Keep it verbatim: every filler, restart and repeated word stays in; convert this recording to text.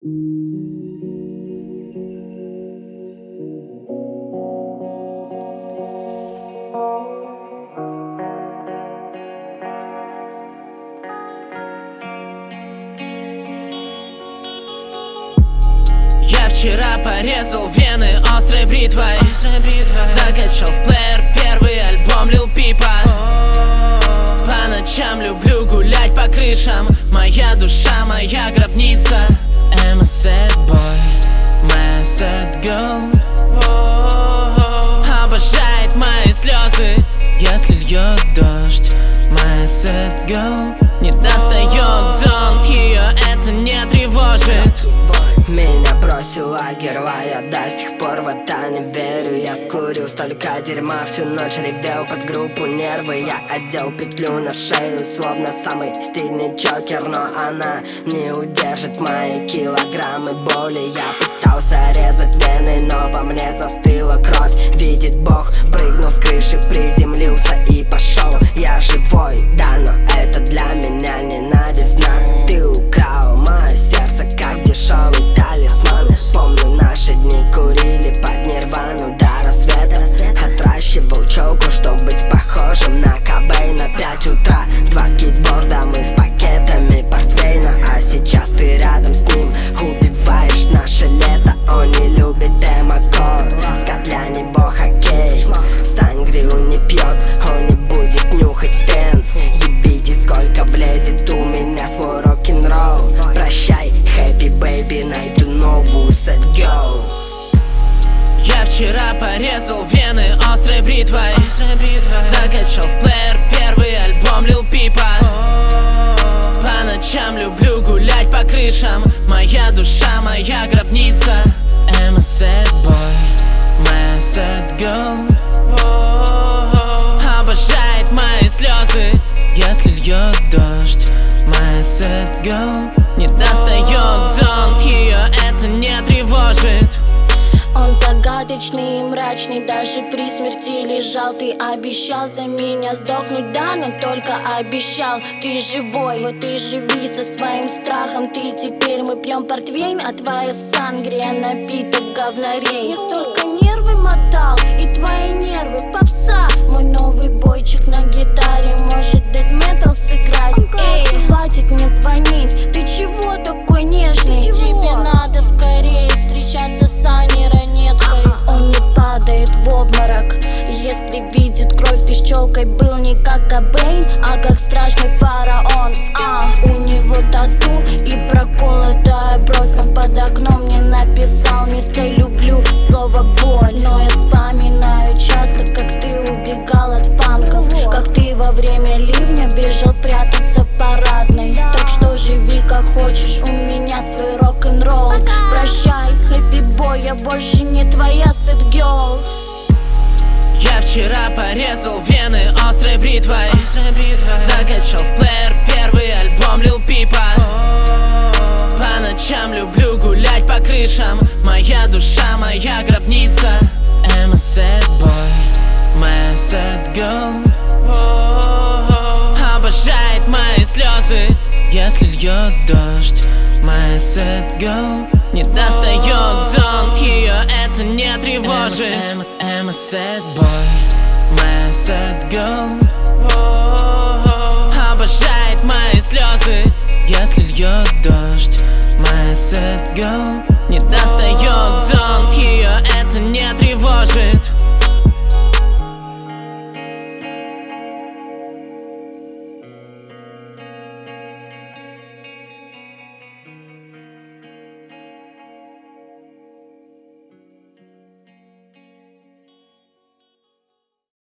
Я вчера порезал вены острой бритвой, закачал в плеер первый альбом Лил Пипа. По ночам люблю гулять по крышам, моя душа, моя гробница. I'm a sad boy, my sad girl. Обожает мои слезы, если льет дождь. My sad girl не достает зонт, ее это не тревожит. Меня бросила герой, я до сих пор в это не верю. Я скурю столько дерьма, всю ночь ревел под группу нервы. Я одел петлю на шею, словно самый стильный Джокер, но она не удержит мои килограммы боли. Я пытался резать вены, но во мне застыла кровь. Видит Бог, прыгнул с крыши, приземлился и пошел. Я живой, да, но это для меня ненавистно. Ты украл мое сердце, как дешевый талисман. Помню наши дни, курили под нирвану до рассвета. Отращивал челку, чтоб быть похожим на Кобейна. Пять утра, два скейтборда, мы с пакетами портвейна. А сейчас ты рядом с ним, убиваешь наше лето. Он не любит демокор, скат для него хоккей. Сангрию не пьет, он не будет нюхать фен. Ебите, сколько влезет у меня свой рок-н-ролл. Прощай, happy baby, найду новую sad girl. Я вчера порезал вены острой бритвой, закачал в плеер первый альбом Лил Пипа. По ночам люблю гулять по крышам, моя душа, моя гробница. I'm a sad boy, my sad girl. Обожает мои слезы, если льет дождь. My sad girl не достает зонт, ее это не тревожит. Он загадочный и мрачный, даже при смерти лежал. Ты обещал за меня сдохнуть, да, но только обещал. Ты живой, вот и живи со своим страхом. Ты теперь, мы пьем портвейн, а твоя сангрия напиток говнорей. Я столько нервы мотал, и твои нервы попса. Мой новый бойчик на гитаре может дэт метал сыграть. Эй, хватит мне звонить, ты чего такой нежный? Тебе надо скорее встречаться с Аней Ранеткой. Он не падает в обморок, если видит кровь. Ты с челкой был не как Кобейн, а как страшный фараон. А, у него тату и проколотая бровь. Он под окном мне написал вместо люблю слово боль. Но я вспоминаю часто, как ты убегал от панков, как ты во время ливня бежал прятаться в парадной. Так что живи как хочешь, у меня свой рок-н-ролл. Прощай, хэппи бой, я больше не твоя sad girl. Я вчера порезал вены острой бритвой, закачал в плеер первый альбом Лил Пипа. По ночам люблю гулять по крышам, моя душа, моя гробница. I'm a sad boy, my sad girl. Обожает мои слезы, если льет дождь. My sad girl не достает зонт, ее это не тревожит. I'm, I'm, I'm a sad boy, my sad girl. Обожает мои слезы, если льет дождь. My sad girl не достает зонт, ее это не тревожит.